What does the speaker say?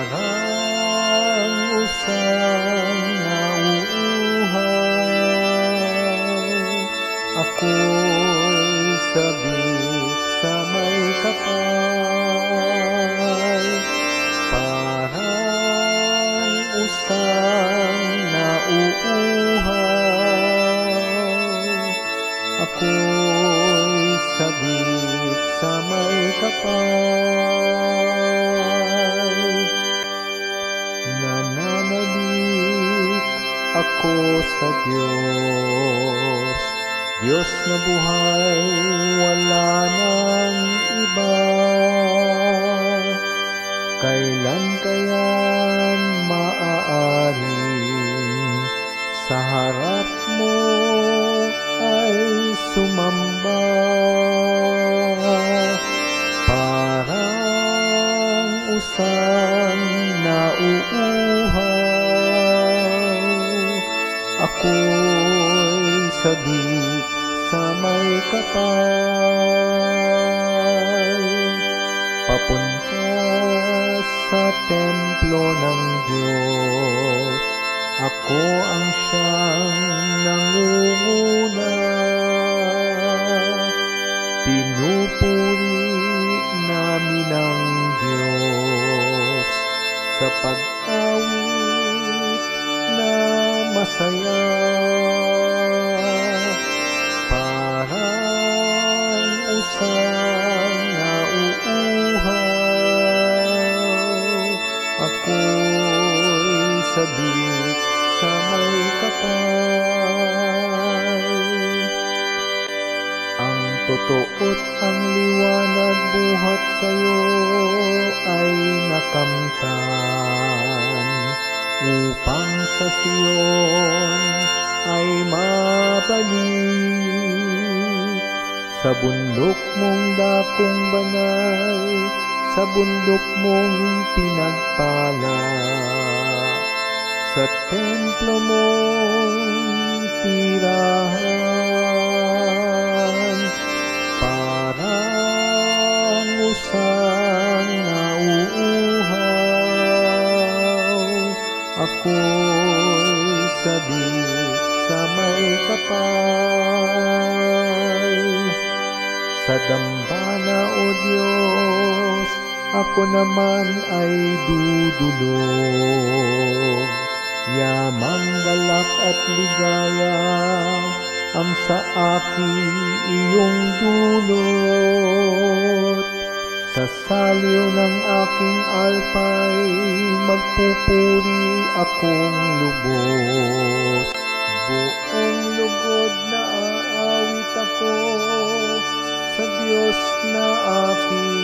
Parang usang nauuhaw, ako'y sabik sa may kapal. Parang usang nauuhaw, ako'y sabik sa may kapal. Nananabik ako sa Diyos, Diyos na buhay, wala nang iba. Kailan kaya maaaring sa harap mo ay sumamba? Parang usang nauuhaw, ako'y sabik sa may kapal. Papunta sa templo ng Diyos, ako ang siyang nangunguna. Pinupuri namin ang Diyos sa pag-awit na masaya. Parang usang nauuhaw, ako'y sabik sa may kapal. Ang totoo't ang liwanag buhat sa'yo ay nakamtan, upang sa Sion ay mabalik. Sa bundok mong dakong banal, sa bundok mong pinagpala, sa templo mong tirahan. Parang usang nauuhaw, ako'y sabik sa may kapal. Sa dambana, O Diyos, ako naman ay dudulog. Yamang galak at ligaya ang sa aking iyong dulot. Sa saliw ng aking alpay, magpupuri akong lubos. Buong lugod na aawit ako sa Diyos na aking